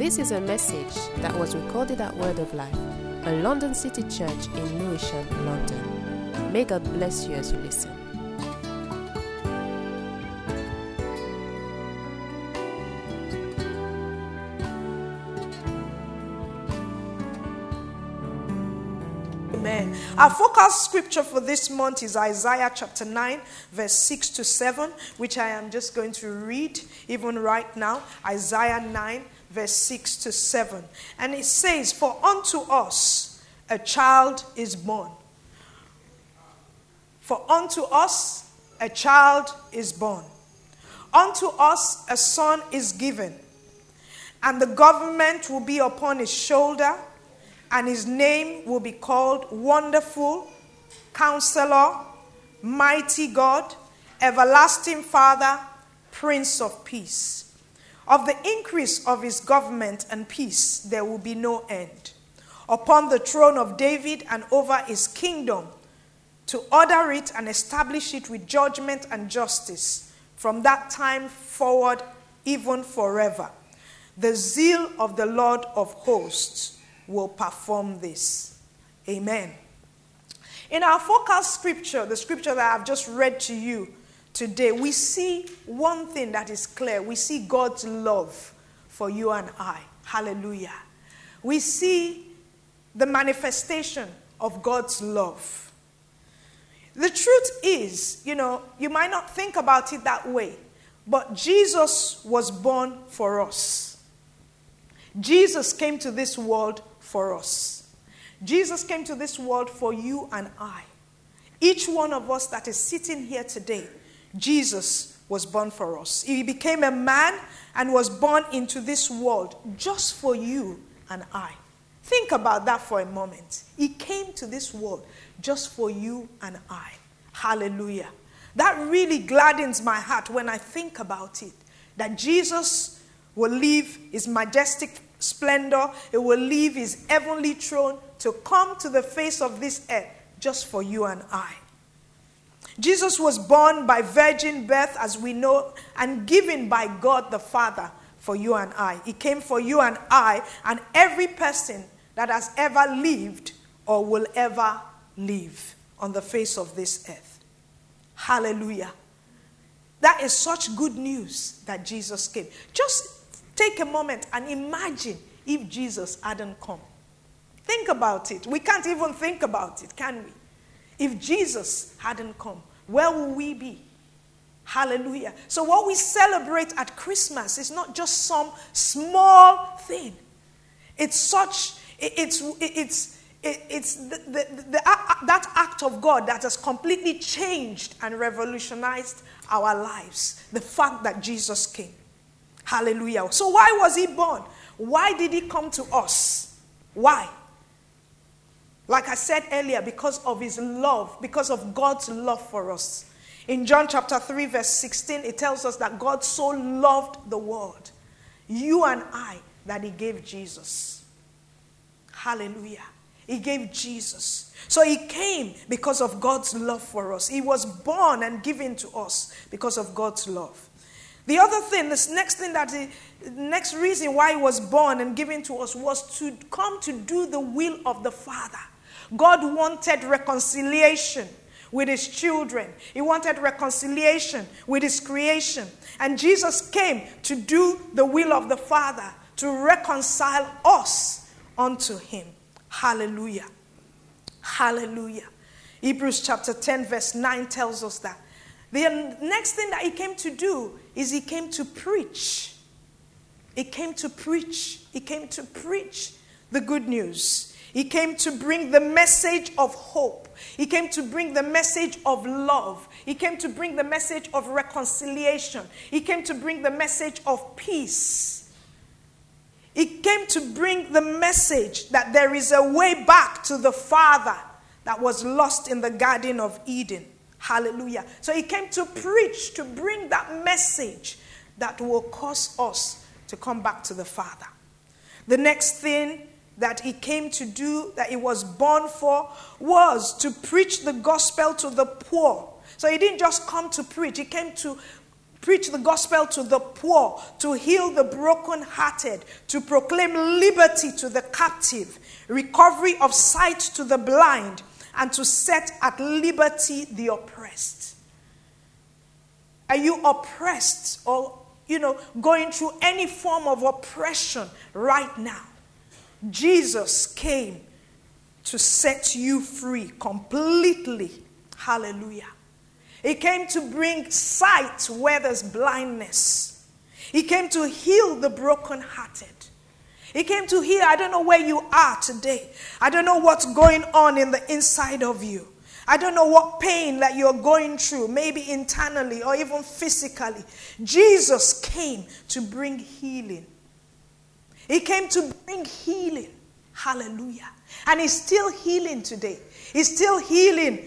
This is a message that was recorded at Word of Life, a London City church in Lewisham, London. May God bless you as you listen. Amen. Our focus scripture for this month is Isaiah chapter 9, verse 6 to 7, which I am just going to read even right now. Isaiah 9, verse 6 to 7. And it says, "For unto us a child is born. For unto us a child is born. Unto us a son is given. And the government will be upon his shoulder. And his name will be called Wonderful, Counselor, Mighty God, Everlasting Father, Prince of Peace. Of the increase of his government and peace there will be no end. Upon the throne of David and over his kingdom, to order it and establish it with judgment and justice, from that time forward, even forever. The zeal of the Lord of hosts will perform this." Amen. In our focus scripture, the scripture that I've just read to you today, we see one thing that is clear. We see God's love for you and I. Hallelujah. We see the manifestation of God's love. The truth is, you might not think about it that way, but Jesus was born for us. Jesus came to this world for us. Jesus came to this world for you and I. Each one of us that is sitting here today, Jesus was born for us. He became a man and was born into this world just for you and I. Think about that for a moment. He came to this world just for you and I. Hallelujah. That really gladdens my heart when I think about it. That Jesus will leave his majestic splendor, he will leave his heavenly throne to come to the face of this earth just for you and I. Jesus was born by virgin birth, as we know, and given by God the Father for you and I. He came for you and I and every person that has ever lived or will ever live on the face of this earth. Hallelujah. That is such good news that Jesus came. Just take a moment and imagine if Jesus hadn't come. Think about it. We can't even think about it, can we? If Jesus hadn't come, where will we be? Hallelujah. So what we celebrate at Christmas is not just some small thing. It's that act of God that has completely changed and revolutionized our lives. The fact that Jesus came. Hallelujah. So why was he born? Why did he come to us? Why? Like I said earlier, because of his love, because of God's love for us. In John chapter 3 verse 16, it tells us that God so loved the world, you and I, that he gave Jesus. Hallelujah. He gave Jesus. So he came because of God's love for us. He was born and given to us because of God's love. The other thing, the next reason why he was born and given to us was to come to do the will of the Father. God wanted reconciliation with his children. He wanted reconciliation with his creation. And Jesus came to do the will of the Father, to reconcile us unto him. Hallelujah. Hallelujah. Hebrews chapter 10 verse 9 tells us that. The next thing that he came to do is he came to preach. He came to preach. He came to preach the good news. He came to bring the message of hope. He came to bring the message of love. He came to bring the message of reconciliation. He came to bring the message of peace. He came to bring the message that there is a way back to the Father that was lost in the Garden of Eden. Hallelujah. So he came to preach, to bring that message that will cause us to come back to the Father. The next thing that he came to do, that he was born for, was to preach the gospel to the poor. So he didn't just come to preach, he came to preach the gospel to the poor, to heal the brokenhearted, to proclaim liberty to the captive, recovery of sight to the blind, and to set at liberty the oppressed. Are you oppressed or, going through any form of oppression right now? Jesus came to set you free completely. Hallelujah. He came to bring sight where there's blindness. He came to heal the brokenhearted. He came to heal. I don't know where you are today. I don't know what's going on in the inside of you. I don't know what pain that you're going through, maybe internally or even physically. Jesus came to bring healing. He came to bring healing. Hallelujah. And he's still healing today. He's still healing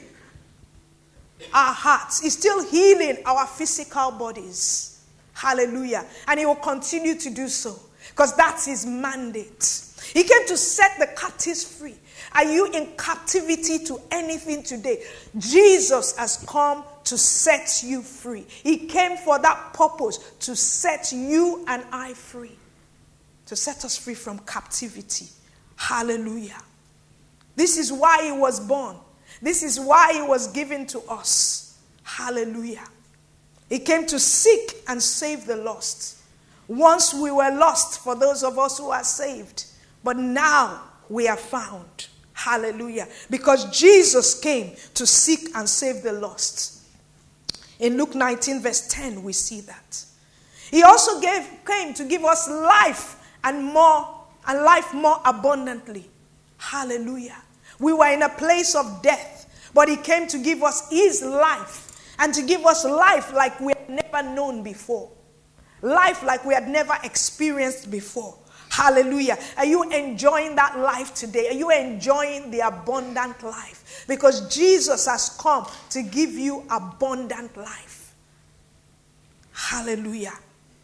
our hearts. He's still healing our physical bodies. Hallelujah. And he will continue to do so because that's his mandate. He came to set the captives free. Are you in captivity to anything today? Jesus has come to set you free. He came for that purpose, to set you and I free. To set us free from captivity. Hallelujah. This is why he was born. This is why he was given to us. Hallelujah. He came to seek and save the lost. Once we were lost for those of us who are saved. But now we are found. Hallelujah. Because Jesus came to seek and save the lost. In Luke 19 verse 10 we see that. He also came to give us life and life more abundantly. Hallelujah. We were in a place of death, but he came to give us his life and to give us life like we had never known before. Life like we had never experienced before. Hallelujah. Are you enjoying that life today? Are you enjoying the abundant life? Because Jesus has come to give you abundant life. Hallelujah.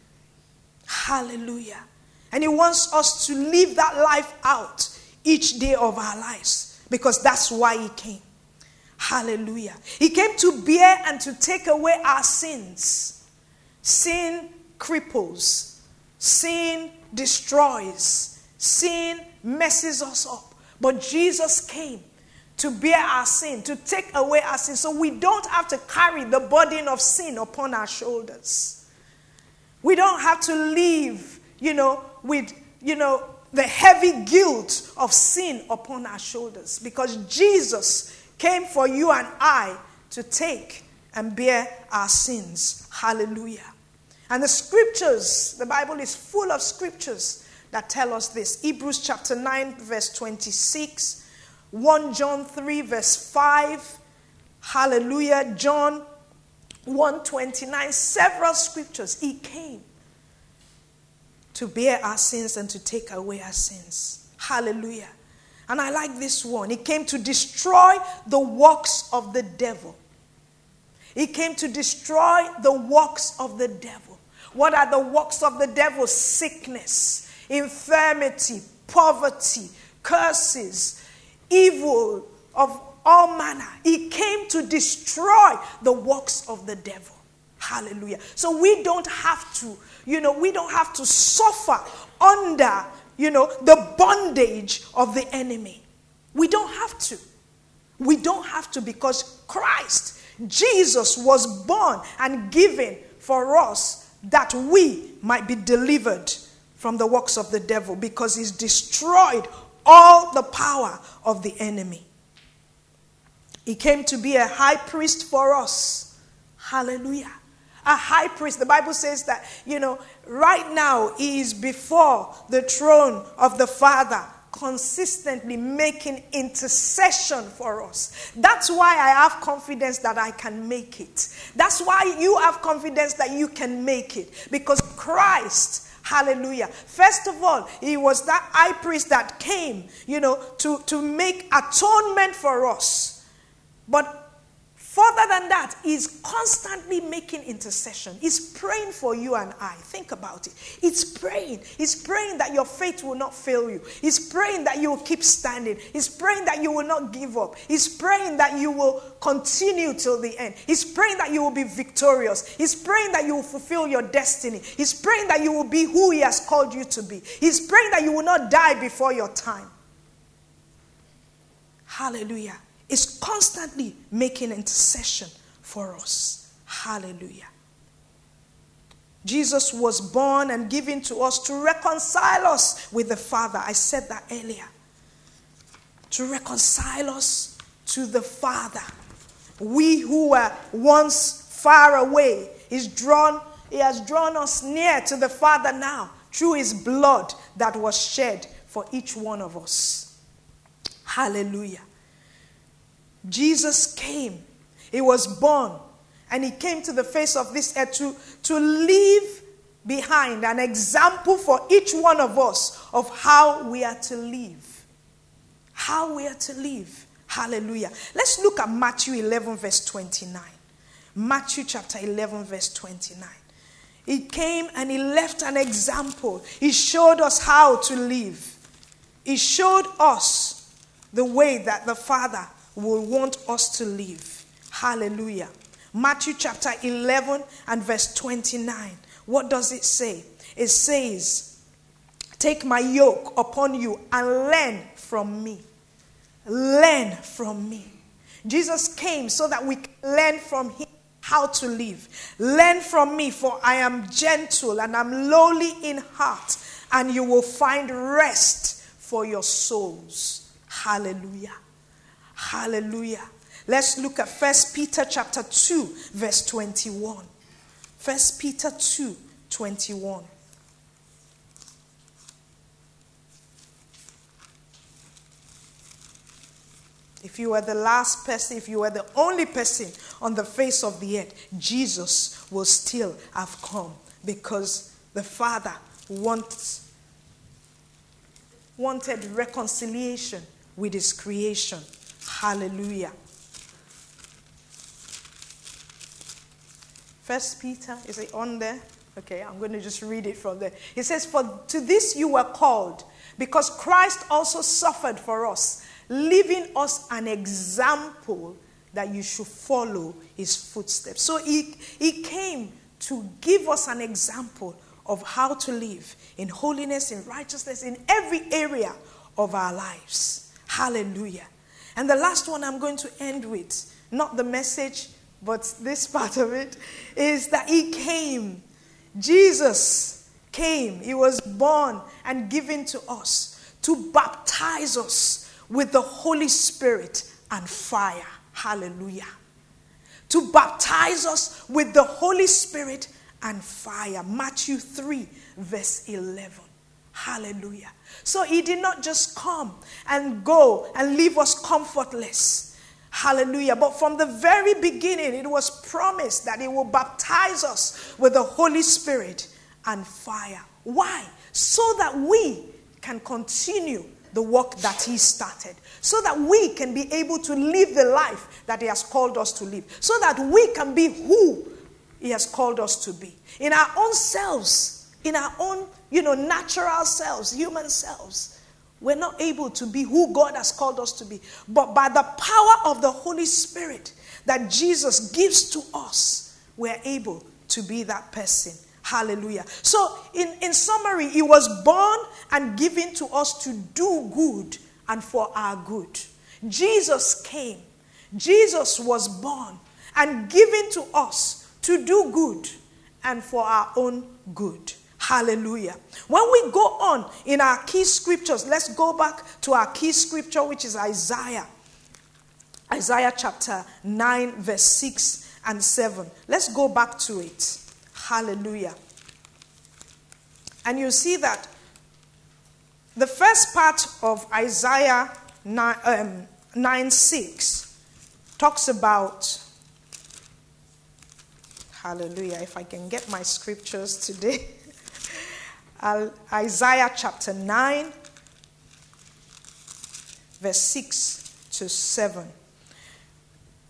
Hallelujah. And he wants us to live that life out each day of our lives. Because that's why he came. Hallelujah. He came to bear and to take away our sins. Sin cripples. Sin destroys. Sin messes us up. But Jesus came to bear our sin, to take away our sin. So we don't have to carry the burden of sin upon our shoulders. We don't have to live, with, the heavy guilt of sin upon our shoulders. Because Jesus came for you and I to take and bear our sins. Hallelujah. And the scriptures, the Bible is full of scriptures that tell us this. Hebrews chapter 9 verse 26. 1 John 3 verse 5. Hallelujah. John 1:29. Several scriptures. He came to bear our sins and to take away our sins. Hallelujah. And I like this one. He came to destroy the works of the devil. He came to destroy the works of the devil. What are the works of the devil? Sickness, infirmity, poverty, curses, evil of all manner. He came to destroy the works of the devil. Hallelujah. So we don't have to, we don't have to suffer under, the bondage of the enemy. We don't have to. We don't have to, because Christ, Jesus, was born and given for us that we might be delivered from the works of the devil, because he's destroyed all the power of the enemy. He came to be a high priest for us. Hallelujah. A high priest. The Bible says that, right now he is before the throne of the Father, consistently making intercession for us. That's why I have confidence that I can make it. That's why you have confidence that you can make it. Because Christ, hallelujah, first of all, he was that high priest that came, to make atonement for us. But Further than that, he's constantly making intercession. He's praying for you and I. Think about it. He's praying. He's praying that your faith will not fail you. He's praying that you will keep standing. He's praying that you will not give up. He's praying that you will continue till the end. He's praying that you will be victorious. He's praying that you will fulfill your destiny. He's praying that you will be who he has called you to be. He's praying that you will not die before your time. Hallelujah. Is constantly making intercession for us. Hallelujah. Jesus was born and given to us to reconcile us with the Father. I said that earlier. To reconcile us to the Father. We who were once far away, He has drawn us near to the Father now through His blood that was shed for each one of us. Hallelujah. Jesus came. He was born. And he came to the face of this earth to leave behind an example for each one of us of how we are to live. How we are to live. Hallelujah. Let's look at Matthew 11 verse 29. Matthew chapter 11 verse 29. He came and he left an example. He showed us how to live. He showed us the way that the Father will want us to live. Hallelujah. Matthew chapter 11 and verse 29. What does it say? It says, take my yoke upon you and learn from me. Learn from me. Jesus came so that we can learn from him how to live. Learn from me, for I am gentle and I'm lowly in heart, and you will find rest for your souls. Hallelujah. Hallelujah. Let's look at 1 Peter chapter 2 verse 21. 1 Peter 2, 21. If you were the last person, if you were the only person on the face of the earth, Jesus will still have come, because the Father wanted reconciliation with his creation. Hallelujah. 1 Peter, is it on there? Okay, I'm going to just read it from there. It says, for to this you were called, because Christ also suffered for us, leaving us an example that you should follow his footsteps. So he came to give us an example of how to live in holiness, in righteousness, in every area of our lives. Hallelujah. And the last one I'm going to end with, not the message, but this part of it, is that he came. Jesus came. He was born and given to us to baptize us with the Holy Spirit and fire. Hallelujah. To baptize us with the Holy Spirit and fire. Matthew 3 verse 11. Hallelujah. So he did not just come and go and leave us comfortless. Hallelujah. But from the very beginning, it was promised that he will baptize us with the Holy Spirit and fire. Why? So that we can continue the work that he started. So that we can be able to live the life that he has called us to live. So that we can be who he has called us to be. In our own selves, in our own, natural selves, human selves, we're not able to be who God has called us to be. But by the power of the Holy Spirit that Jesus gives to us, we're able to be that person. Hallelujah. So in summary, he was born and given to us to do good and for our good. Jesus came. Jesus was born and given to us to do good and for our own good. Hallelujah. When we go on in our key scriptures, let's go back to our key scripture, which is Isaiah. Isaiah chapter 9, verse 6 and 7. Let's go back to it. Hallelujah. And you see that the first part of Isaiah 9:6 talks about, hallelujah, if I can get my scriptures today. Isaiah chapter 9, verse 6 to 7.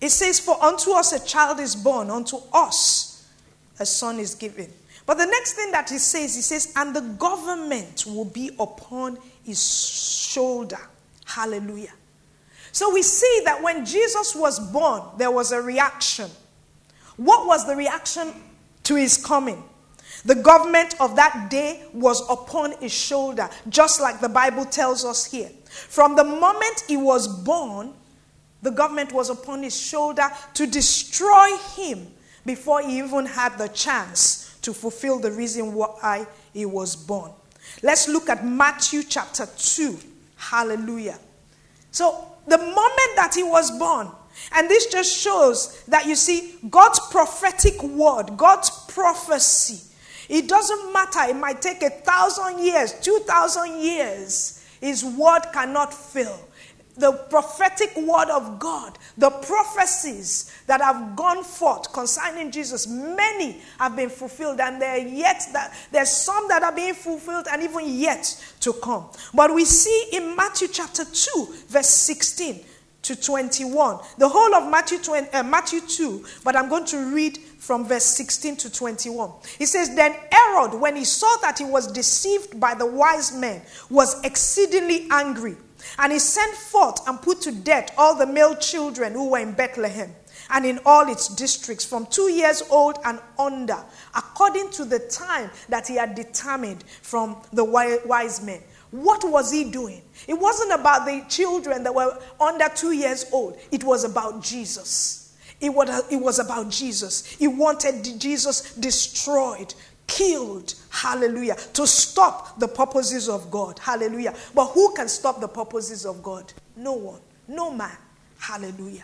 It says, for unto us a child is born, unto us a son is given. But the next thing that he says, and the government will be upon his shoulder. Hallelujah. So we see that when Jesus was born, there was a reaction. What was the reaction to his coming? The government of that day was upon his shoulder, just like the Bible tells us here. From the moment he was born, the government was upon his shoulder to destroy him before he even had the chance to fulfill the reason why he was born. Let's look at Matthew chapter 2. Hallelujah. So, the moment that he was born, and this just shows that, you see, God's prophetic word, God's prophecy, it doesn't matter. It might take 1,000 years, 2,000 years. His word cannot fail. The prophetic word of God, the prophecies that have gone forth concerning Jesus, many have been fulfilled, and there's some that are being fulfilled and even yet to come. But we see in Matthew chapter 2, verse 16 to 21, the whole of Matthew 2, but I'm going to read from verse 16 to 21. It says, then Herod, when he saw that he was deceived by the wise men, was exceedingly angry. And he sent forth and put to death all the male children who were in Bethlehem and in all its districts, from 2 years old and under, according to the time that he had determined from the wise men. What was he doing? It wasn't about the children that were under 2 years old. It was about Jesus. It was about Jesus. He wanted Jesus destroyed, killed, hallelujah, to stop the purposes of God, hallelujah. But who can stop the purposes of God? No one, no man, hallelujah,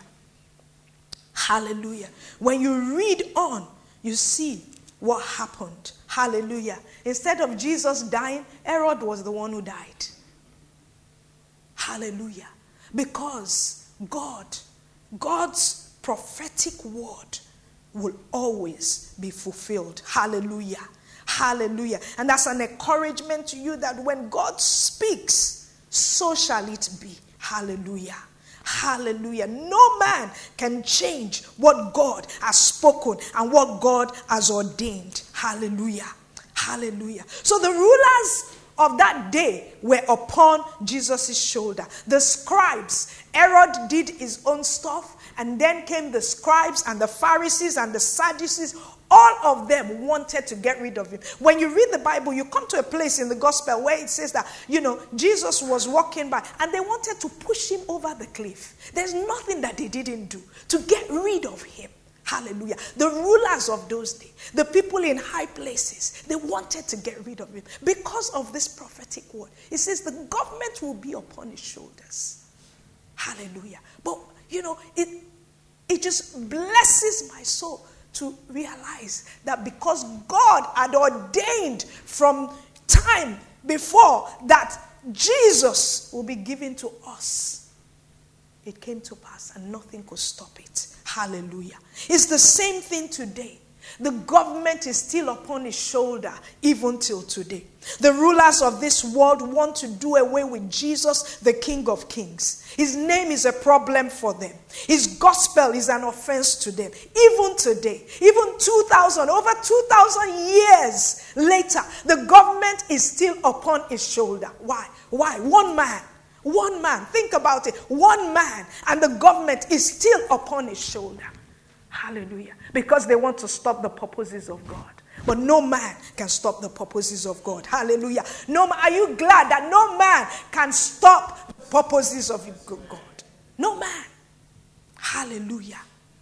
hallelujah. When you read on, you see what happened, hallelujah. Instead of Jesus dying, Herod was the one who died, hallelujah, because God's prophetic word will always be fulfilled, hallelujah. Hallelujah. And that's an encouragement to you that when God speaks, so shall it be. Hallelujah. Hallelujah. No man can change what God has spoken and what God has ordained. Hallelujah. Hallelujah. So the rulers of that day were upon Jesus' shoulder. The scribes, Herod did his own stuff, and then came the scribes and the Pharisees and the Sadducees. All of them wanted to get rid of him. When you read the Bible, you come to a place in the gospel where it says that, Jesus was walking by and they wanted to push him over the cliff. There's nothing that they didn't do to get rid of him. Hallelujah. The rulers of those days, the people in high places, they wanted to get rid of him because of this prophetic word. It says the government will be upon his shoulders. Hallelujah. But, it just blesses my soul to realize that because God had ordained from time before that Jesus will be given to us, it came to pass and nothing could stop it. Hallelujah. It's the same thing today. The government is still upon his shoulder even till today. The rulers of this world want to do away with Jesus, the King of Kings. His name is a problem for them. His gospel is an offense to them. Even today, even over 2,000 years later, the government is still upon his shoulder. Why? One man. Think about it. One man and the government is still upon his shoulder. Hallelujah. Because they want to stop the purposes of God. But no man can stop the purposes of God. Hallelujah. Are you glad that no man can stop the purposes of God? No man. Hallelujah.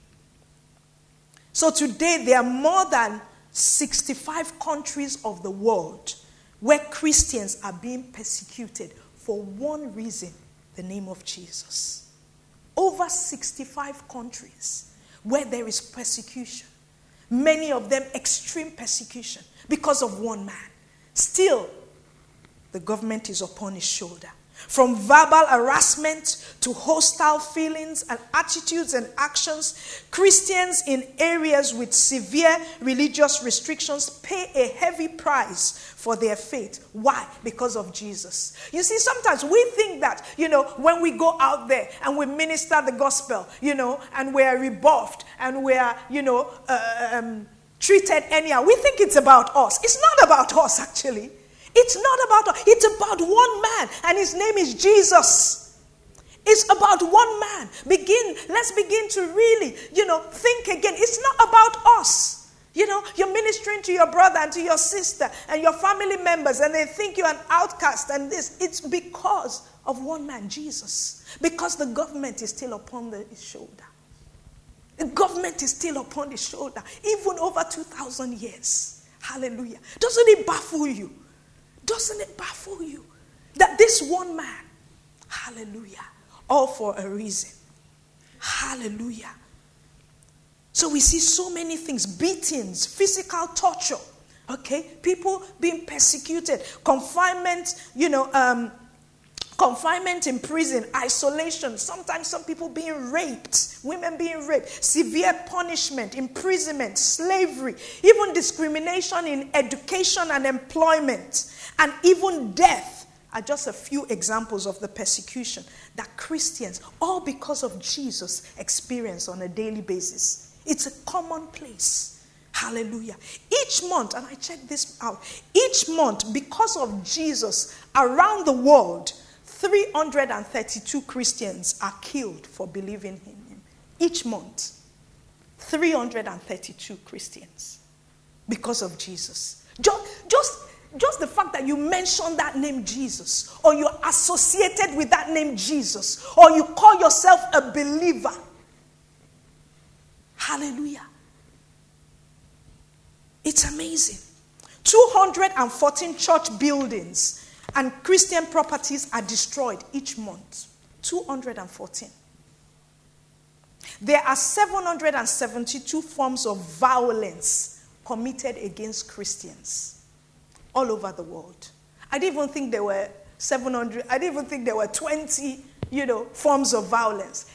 So today there are more than 65 countries of the world where Christians are being persecuted for one reason, the name of Jesus. Over 65 countries where there is persecution. Many of them extreme persecution because of one man. Still, the government is upon his shoulder. From verbal harassment to hostile feelings and attitudes and actions, Christians in areas with severe religious restrictions pay a heavy price for their faith. Why? Because of Jesus. You see, sometimes we think that, when we go out there and we minister the gospel, and we are rebuffed and we are, treated anyhow, we think it's about us. It's not about us, actually. It's not about us. It's about one man, and his name is Jesus. It's about one man. Let's begin to really, think again. It's not about us. You're ministering to your brother and to your sister and your family members, and they think you're an outcast and this. It's because of one man, Jesus. Because the government is still upon his shoulder. The government is still upon his shoulder, even over 2,000 years. Hallelujah. Doesn't it baffle you? Doesn't it baffle you that this one man, hallelujah, all for a reason. Hallelujah. So we see so many things, beatings, physical torture, okay, people being persecuted, confinement, confinement in prison, isolation, sometimes some people being raped, women being raped, severe punishment, imprisonment, slavery, even discrimination in education and employment, and even death are just a few examples of the persecution that Christians, all because of Jesus, experience on a daily basis. It's a commonplace. Hallelujah. Each month, and I checked this out, each month, because of Jesus, around the world, 332 Christians are killed for believing in him. Each month, 332 Christians because of Jesus. Just the fact that you mention that name Jesus, or you're associated with that name Jesus, or you call yourself a believer. Hallelujah. It's amazing. 214 church buildings and Christian properties are destroyed each month. 214. There are 772 forms of violence committed against Christians all over the world. I didn't even think there were 700. I didn't even think there were 20, forms of violence.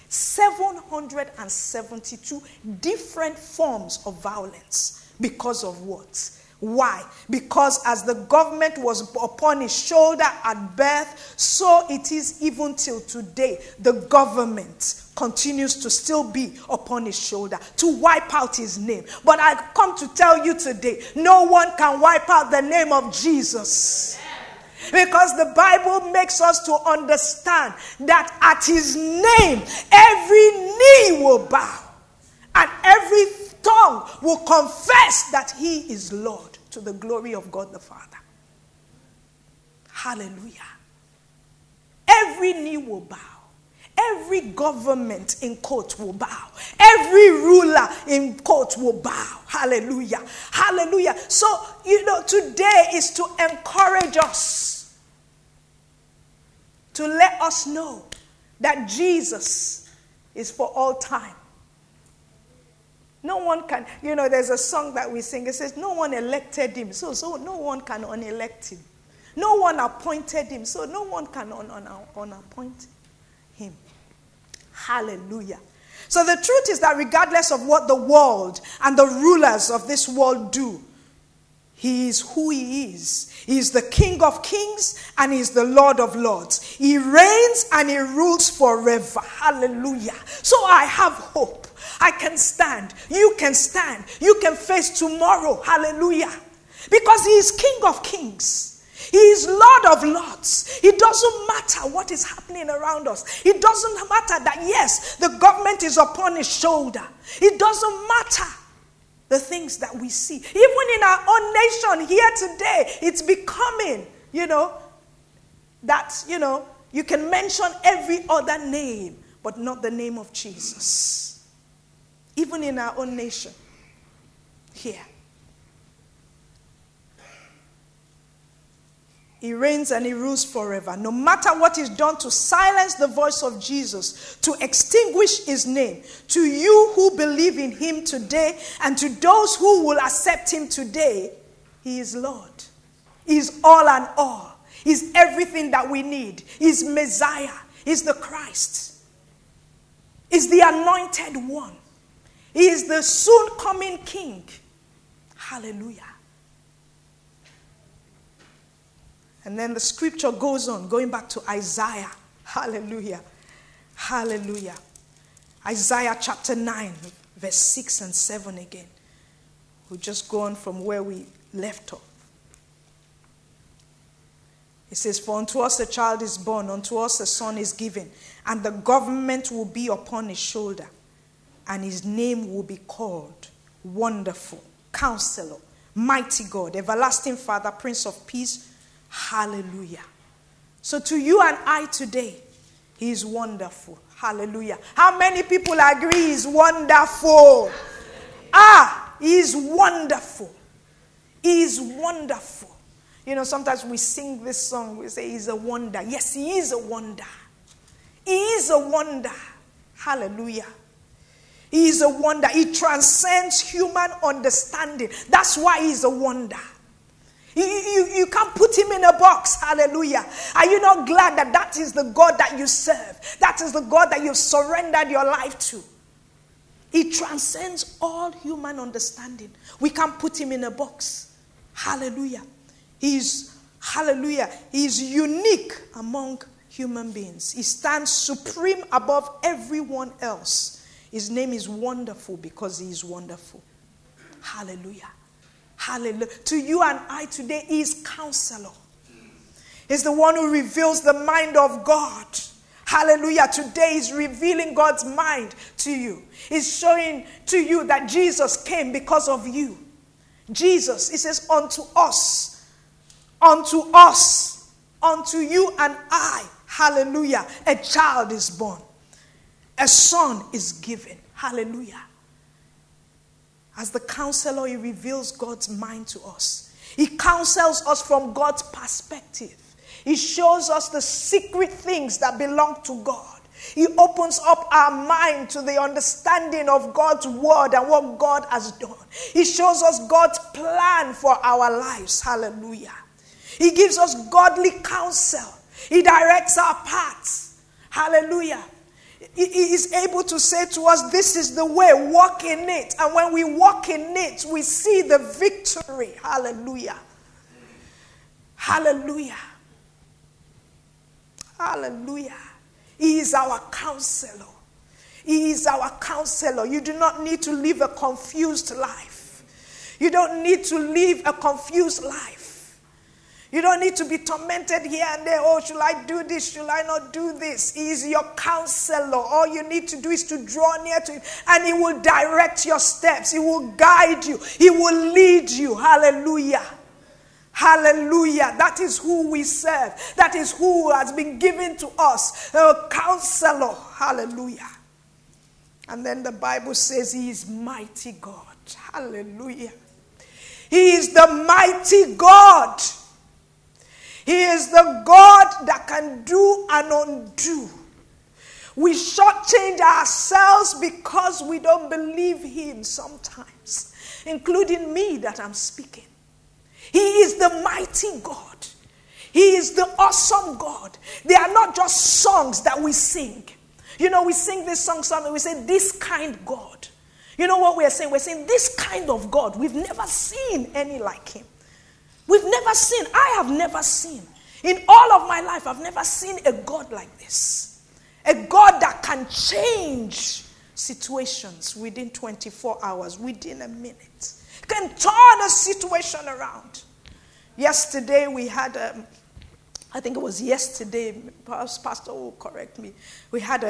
772 different forms of violence. Because of what? Why? Because as the government was upon his shoulder at birth, so it is even till today. The government continues to still be upon his shoulder to wipe out his name. But I come to tell you today, no one can wipe out the name of Jesus. Because the Bible makes us to understand that at his name, every knee will bow and every tongue will confess that he is Lord, to the glory of God the Father. Hallelujah. Every knee will bow. Every government in court will bow. Every ruler in court will bow. Hallelujah. Hallelujah. So, today is to encourage us, to let us know that Jesus is for all time. No one can, there's a song that we sing. It says, no one elected him, so no one can unelect him. No one appointed him, so no one can unappoint him. Hallelujah. So the truth is that regardless of what the world and the rulers of this world do, he is who he is. He is the King of kings and he is the Lord of lords. He reigns and he rules forever. Hallelujah. So I have hope. I can stand. You can stand. You can face tomorrow. Hallelujah. Because he is King of kings. He is Lord of lords. It doesn't matter what is happening around us. It doesn't matter that, yes, the government is upon his shoulder. It doesn't matter the things that we see. Even in our own nation here today, it's becoming, that, you can mention every other name, but not the name of Jesus. Even in our own nation here. He reigns and he rules forever. No matter what is done to silence the voice of Jesus, to extinguish his name, to you who believe in him today and to those who will accept him today, he is Lord. He is all and all. He's everything that we need. He's Messiah. He's the Christ. He's the anointed one. He is the soon coming King. Hallelujah. And then the scripture goes on, going back to Isaiah. Hallelujah. Hallelujah. Isaiah chapter 9, verse 6 and 7 again. We'll just go on from where we left off. It says, "For unto us a child is born, unto us a son is given, and the government will be upon his shoulder, and his name will be called Wonderful, Counselor, Mighty God, Everlasting Father, Prince of Peace." Hallelujah. So to you and I today, he is wonderful. Hallelujah. How many people agree he is wonderful? He is wonderful. He is wonderful. You know, sometimes we sing this song, we say he's a wonder. Yes, he is a wonder. He is a wonder. Hallelujah. He is a wonder. He transcends human understanding. That's why he's a wonder. You can't put him in a box. Hallelujah. Are you not glad that that is the God that you serve? That is the God that you've surrendered your life to. He transcends all human understanding. We can't put him in a box. Hallelujah. Hallelujah. He's unique among human beings. He stands supreme above everyone else. His name is wonderful because he is wonderful. Hallelujah. Hallelujah. To you and I today, he is Counselor. He's the one who reveals the mind of God. Hallelujah. Today he's revealing God's mind to you. He's showing to you that Jesus came because of you. Jesus, he says, unto you and I, hallelujah, a child is born. A son is given. Hallelujah. As the Counselor, he reveals God's mind to us. He counsels us from God's perspective. He shows us the secret things that belong to God. He opens up our mind to the understanding of God's word and what God has done. He shows us God's plan for our lives. Hallelujah. He gives us godly counsel. He directs our paths. Hallelujah. He is able to say to us, this is the way, walk in it. And when we walk in it, we see the victory. Hallelujah. Hallelujah. Hallelujah. He is our Counselor. He is our Counselor. You do not need to live a confused life. You don't need to live a confused life. You don't need to be tormented here and there. Oh, should I do this? Should I not do this? He is your Counselor. All you need to do is to draw near to him, and he will direct your steps. He will guide you. He will lead you. Hallelujah. Hallelujah. That is who we serve. That is who has been given to us. A Counselor. Hallelujah. And then the Bible says he is mighty God. Hallelujah. He is the mighty God. He is the God that can do and undo. We shortchange ourselves because we don't believe him sometimes, including me that I'm speaking. He is the mighty God. He is the awesome God. They are not just songs that we sing. You know, we sing this song, and we say, this kind God. You know what we're saying? We're saying, this kind of God. We've never seen any like him. We've never seen. I have never seen. In all of my life, I've never seen a God like this. A God that can change situations within 24 hours, within a minute. Can turn a situation around. Yesterday we had, I think it was yesterday, Pastor will correct me. We had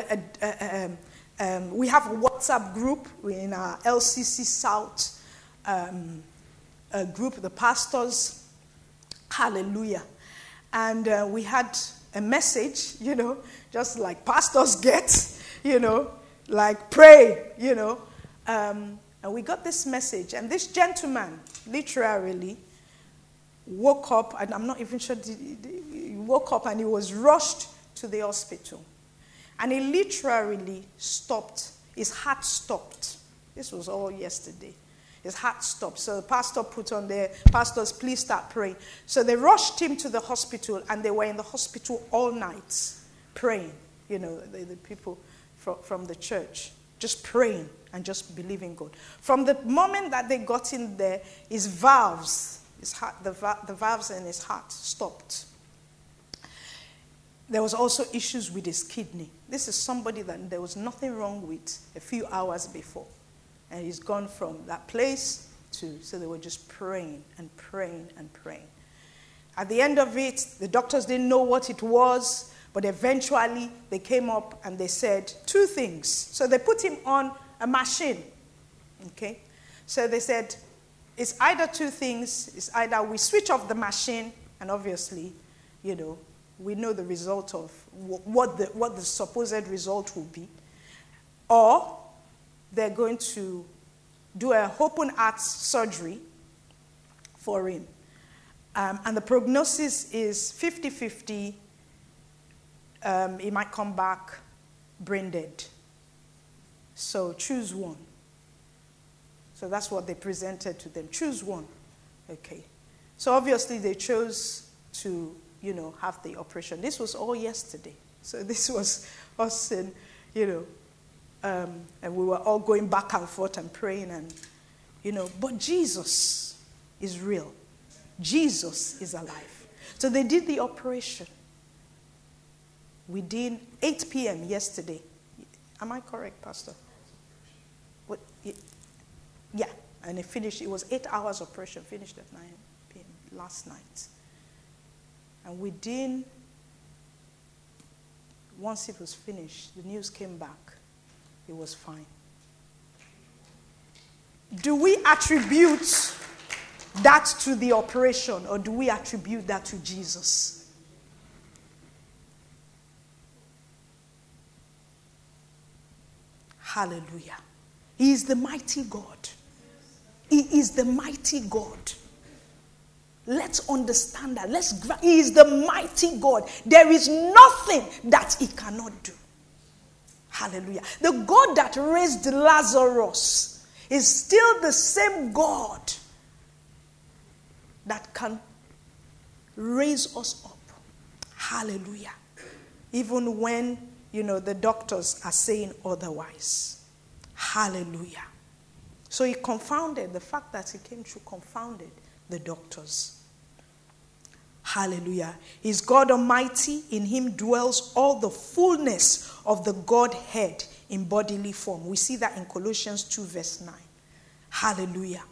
we have a WhatsApp group in our LCC South group, the pastors. Hallelujah. And we had a message, you know, just like pastors get, you know, like pray, you know. And we got this message. And this gentleman literally woke up, and I'm not even sure, he woke up and he was rushed to the hospital. And he literally stopped. His heart stopped. This was all yesterday. His heart stopped. So the pastor put on there, pastors, please start praying. So they rushed him to the hospital, and they were in the hospital all night praying. You know, the people from the church, just praying and just believing God. From the moment that they got in there, his valves, his heart, the valves in his heart stopped. There was also issues with his kidney. This is somebody that there was nothing wrong with a few hours before. And he's gone from that place so they were just praying and praying and praying. At the end of it, the doctors didn't know what it was, but eventually they came up and they said two things. So they put him on a machine. Okay? So they said, it's either two things. It's either we switch off the machine, and obviously, you know, we know the result of what the supposed result will be, or they're going to do a open heart surgery for him. And the prognosis is 50-50. He might come back brain dead. So choose one. So that's what they presented to them. Choose one. Okay. So obviously they chose to, you know, have the operation. This was all yesterday. So this was us in, you know, and we were all going back and forth and praying and, you know, but Jesus is real. Jesus is alive. So they did the operation within 8 p.m. yesterday. Am I correct, Pastor? What? Yeah, and it finished. It was 8 hours operation, finished at 9 p.m. last night. And once it was finished, the news came back. It was fine. Do we attribute that to the operation, or do we attribute that to Jesus? Hallelujah. He is the mighty God. He is the mighty God. Let's understand that. He is the mighty God. There is nothing that he cannot do. Hallelujah. The God that raised Lazarus is still the same God that can raise us up. Hallelujah. Even when, you know, the doctors are saying otherwise. Hallelujah. So he confounded, the fact that he came through confounded the doctors. Hallelujah. He's God Almighty. In him dwells all the fullness of the Godhead in bodily form. We see that in Colossians 2 verse 9. Hallelujah.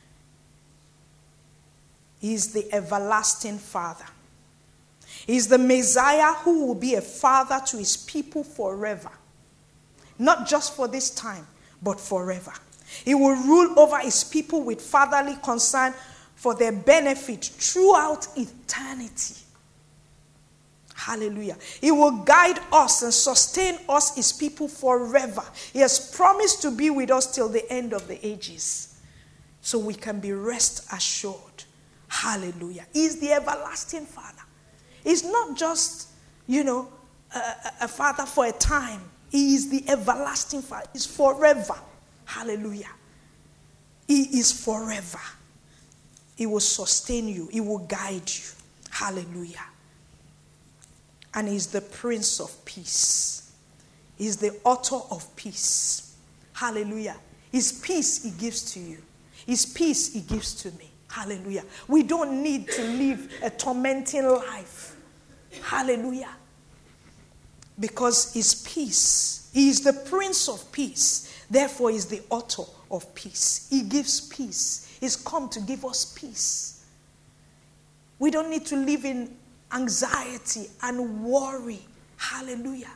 He is the everlasting Father. He is the Messiah who will be a father to his people forever. Not just for this time, but forever. He will rule over his people with fatherly concern for their benefit throughout eternity. Hallelujah. He will guide us and sustain us, his people, forever. He has promised to be with us till the end of the ages. So we can be rest assured. Hallelujah. He is the everlasting Father. He's not just, you know, a father for a time. He is the everlasting Father. He's forever. Hallelujah. He is forever. He will sustain you. He will guide you. Hallelujah. And he's the Prince of Peace. He's the author of peace. Hallelujah. His peace he gives to you. His peace he gives to me. Hallelujah. We don't need to live a tormenting life. Hallelujah. Because his peace, he is the Prince of Peace. Therefore, he is the author of peace. He gives peace. He's come to give us peace. We don't need to live in anxiety and worry. Hallelujah.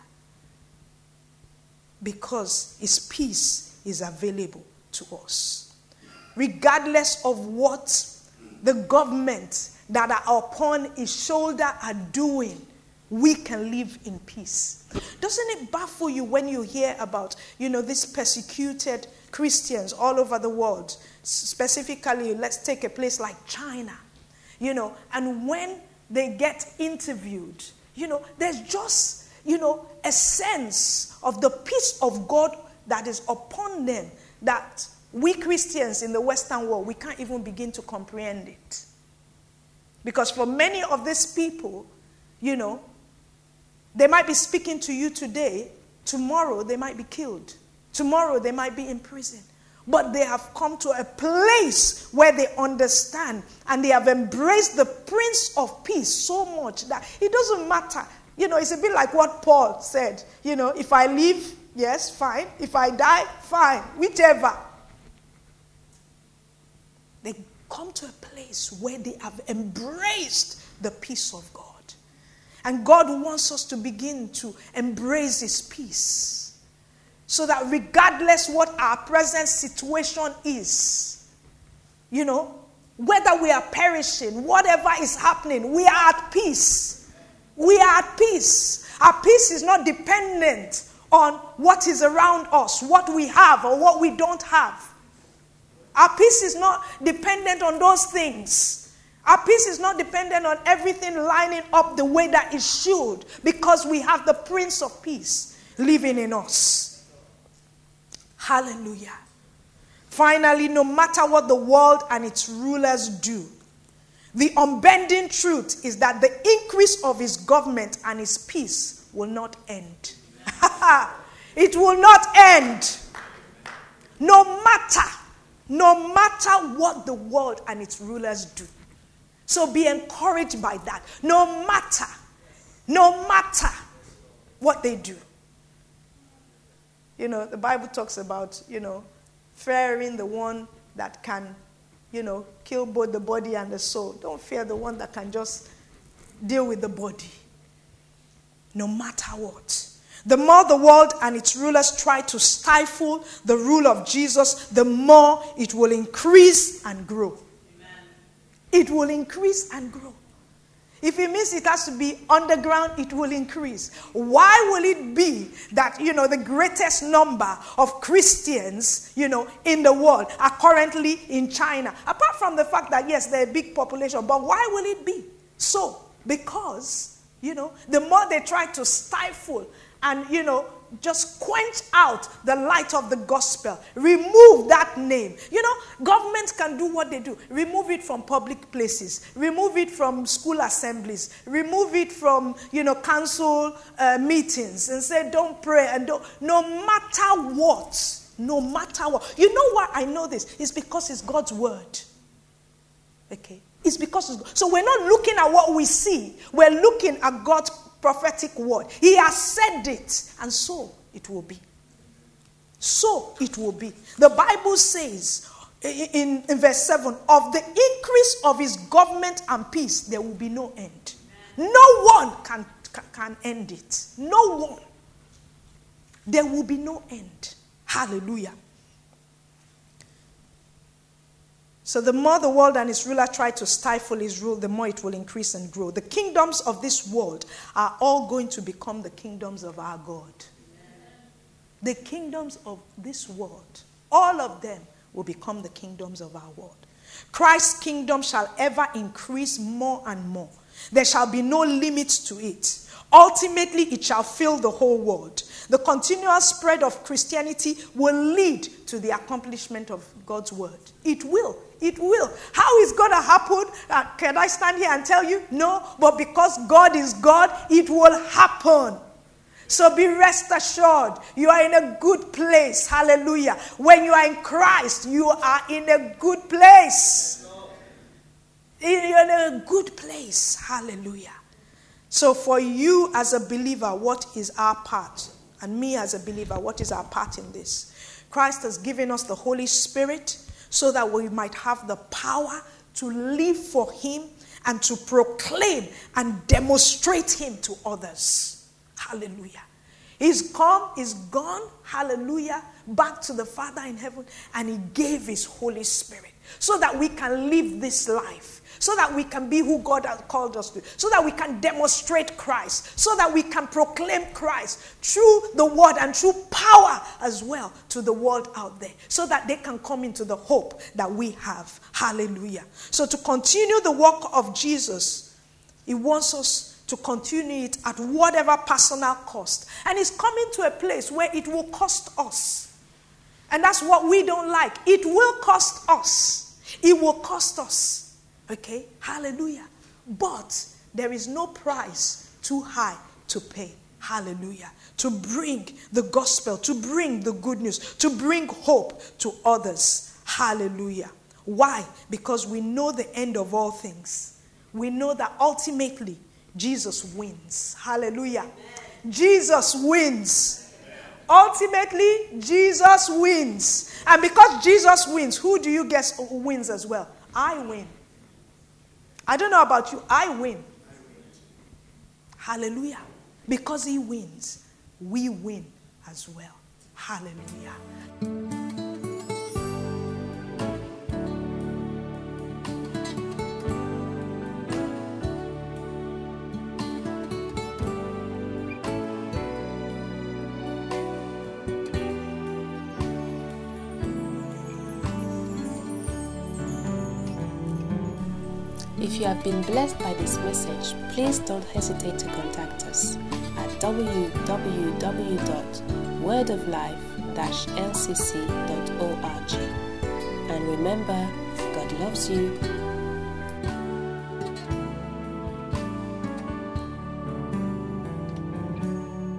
Because his peace is available to us. Regardless of what the government that are upon his shoulder are doing, we can live in peace. Doesn't it baffle you when you hear about, these persecuted Christians all over the world? Specifically, let's take a place like China. And when they get interviewed, there's just, a sense of the peace of God that is upon them that we Christians in the Western world, we can't even begin to comprehend it. Because for many of these people, they might be speaking to you today, tomorrow they might be killed. Tomorrow they might be in prison. But they have come to a place where they understand and they have embraced the Prince of Peace so much that it doesn't matter. It's a bit like what Paul said. If I live, yes, fine. If I die, fine. Whichever. They come to a place where they have embraced the peace of God. And God wants us to begin to embrace His peace. So that regardless what our present situation is, whether we are perishing, whatever is happening, we are at peace. We are at peace. Our peace is not dependent on what is around us, what we have or what we don't have. Our peace is not dependent on those things. Our peace is not dependent on everything lining up the way that it should, because we have the Prince of Peace living in us. Hallelujah. Finally, no matter what the world and its rulers do, the unbending truth is that the increase of His government and His peace will not end. It will not end. No matter what the world and its rulers do. So be encouraged by that. No matter what they do. The Bible talks about, fearing the one that can, kill both the body and the soul. Don't fear the one that can just deal with the body. No matter what. The more the world and its rulers try to stifle the rule of Jesus, the more it will increase and grow. Amen. It will increase and grow. If it means it has to be underground, it will increase. Why will it be that, the greatest number of Christians, in the world are currently in China? Apart from the fact that, yes, they're a big population, but why will it be so? Because, the more they try to stifle and, just quench out the light of the gospel. Remove that name. Governments can do what they do. Remove it from public places. Remove it from school assemblies. Remove it from, council meetings. And say, don't pray and don't. No matter what. No matter what. You know why I know this? It's because it's God's word. Okay? It's because it's God. So we're not looking at what we see. We're looking at God's prophetic word. He has said it, and so it will be. So it will be. The Bible says in verse 7, of the increase of His government and peace, there will be no end. No one can end it. No one. There will be no end. Hallelujah. So the more the world and its ruler try to stifle His rule, the more it will increase and grow. The kingdoms of this world are all going to become the kingdoms of our God. The kingdoms of this world, all of them will become the kingdoms of our world. Christ's kingdom shall ever increase more and more. There shall be no limits to it. Ultimately, it shall fill the whole world. The continual spread of Christianity will lead to the accomplishment of God's word. It will. It will. How is going to happen? Can I stand here and tell you? No. But because God is God, it will happen. So be rest assured, you are in a good place. Hallelujah. When you are in Christ, you are in a good place. You're in a good place. Hallelujah. So for you as a believer, what is our part? And me as a believer, what is our part in this? Christ has given us the Holy Spirit so that we might have the power to live for Him and to proclaim and demonstrate Him to others. Hallelujah. He's come, He's gone, hallelujah, back to the Father in heaven, and He gave His Holy Spirit so that we can live this life. So that we can be who God has called us to. So that we can demonstrate Christ. So that we can proclaim Christ through the word and through power as well to the world out there. So that they can come into the hope that we have. Hallelujah. So to continue the work of Jesus, He wants us to continue it at whatever personal cost. And He's coming to a place where it will cost us. And that's what we don't like. It will cost us. It will cost us. Okay? Hallelujah. But there is no price too high to pay. Hallelujah. To bring the gospel, to bring the good news, to bring hope to others. Hallelujah. Why? Because we know the end of all things. We know that ultimately Jesus wins. Hallelujah. Amen. Jesus wins. Amen. Ultimately, Jesus wins. And because Jesus wins, who do you guess wins as well? I win. I don't know about you. I win. Hallelujah. Because he wins, we win as well. Hallelujah. If you have been blessed by this message, please don't hesitate to contact us at www.wordoflife-lcc.org. And remember, God loves you,